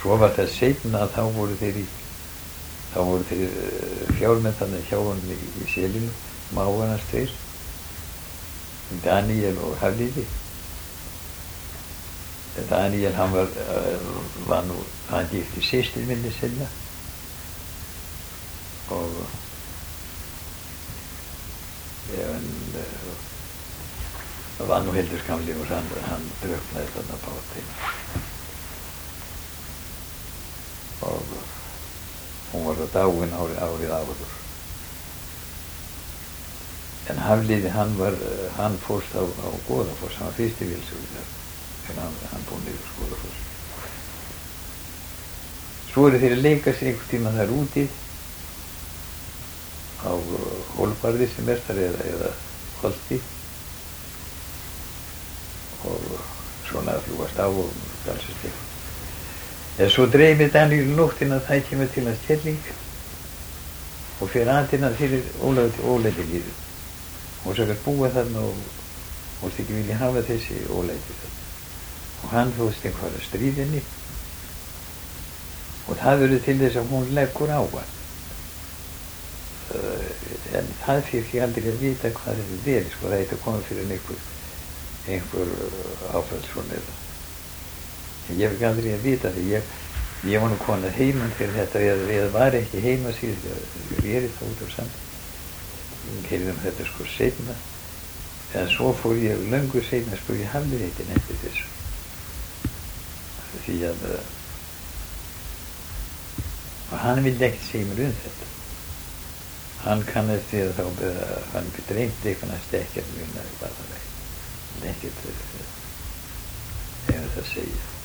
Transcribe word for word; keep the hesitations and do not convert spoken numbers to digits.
svo var það seinna að þá voru þeir í þá voru þeir fjármenn þannig hjá honum í, í Selinu, mágar hans tveir, Daníel og Hafliði. Daníel, hann var, var nú, hann gifti systir minni sinna og en það var nú heldur skamlegur, hann, hann drukknaði þarna bátinn og hún var á dáin árið, árið áður. En Hafliði, hann var, hann fórst á, á Goðafoss, hann var fyrsti vélstjóri en hann, hann búið niður á Goðafoss. Svo eru þeir að leika sér einhvern tíma þar úti á Hólbarði sem er þar eða, eða Holti og svona að fljúast á og galsast eitthvað. En svo dreymir Daníel nóttin að það kemur til hans telling og fyrir andina fyrir ólæti lífi. Og svo er búið þarna og og þykir vilja hafa þessi ólæti þarna. Og hann þóðst einhverja stríðinni og það verður til þess að hún leggur á hann. En það fyrir ekki aldrei að vita hvað þetta verið, sko, það eitthvað komið fyrir einhver, einhver áfall svona eða. Ég hef ekki aldrei að vita því ég, ég var nú komin heiman fyrir þetta eða, eða var ekki heima síðan ég er það út á samt. Ég heyrði um þetta sko seinna, en svo fór ég löngu seinna sko ég hafði þetta eftir þessu. Því að og hann vildi ekkert segja mér um þetta. Hann kannast við að þá hann dreymdi eitthvað næst ekkert mjög næri bara það veginn. Ekkert eða það segja.